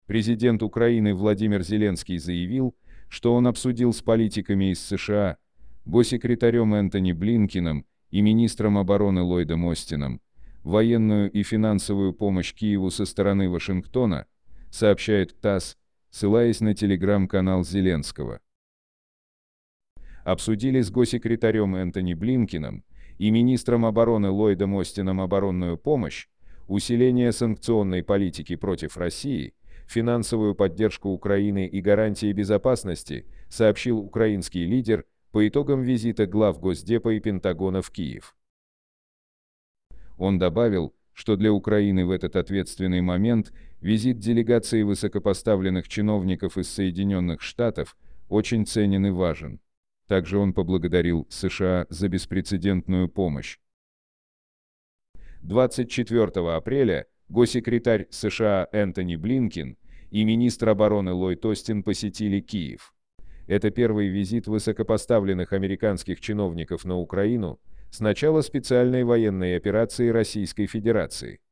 Президент Украины Владимир Зеленский заявил, что он обсудил с политиками из США, госсекретарем Энтони Блинкеном и министром обороны Ллойдом Остином военную и финансовую помощь Киеву со стороны Вашингтона, сообщает ТАСС, ссылаясь на телеграм-канал Зеленского. Обсудили с госсекретарем Энтони Блинкеном и министром обороны Ллойдом Остином оборонную помощь, усиление санкционной политики против России, финансовую поддержку Украины и гарантии безопасности, сообщил украинский лидер по итогам визита глав Госдепа и Пентагона в Киев. Он добавил, что для Украины в этот ответственный момент визит делегации высокопоставленных чиновников из Соединенных Штатов очень ценен и важен. Также он поблагодарил США за беспрецедентную помощь. 24 апреля госсекретарь США Энтони Блинкен и министр обороны Ллойд Остин посетили Киев. Это первый визит высокопоставленных американских чиновников на Украину с начала специальной военной операции Российской Федерации.